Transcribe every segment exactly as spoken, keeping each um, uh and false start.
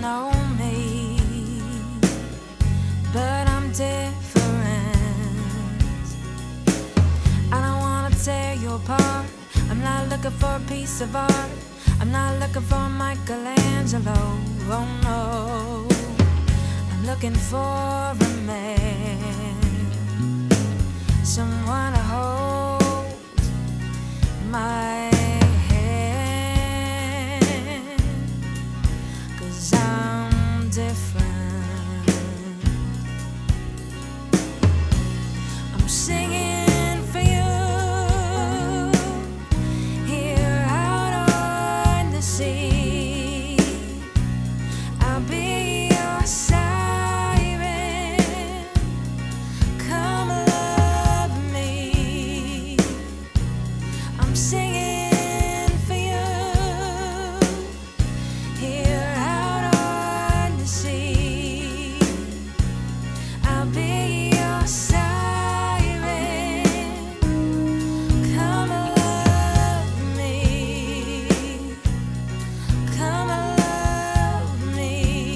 know me, but I'm different. I don't wanna tear you apart. I'm not looking for a piece of art. I'm not looking for Michelangelo. Oh no, I'm looking for a man, someone to hold my hand, 'cause I'm different. I'm singing for you here out on the sea. I'll be your siren. Come love me. I'm singing for you here out on the sea. I'll be your siren. Come love me. Come love me.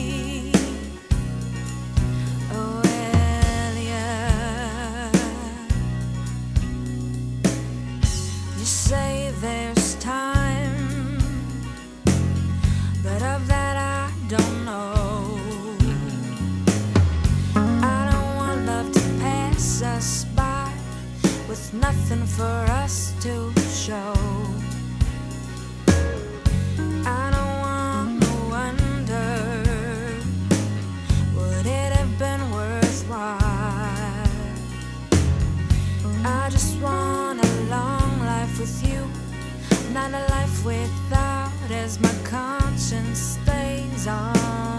Oh, Elliot. You say there's time, but of that I don't know. I don't want love to pass us by with nothing for us to show. I don't want to wonder, would it have been worthwhile? I just want a long life with you, not a life without, as my conscience stays on.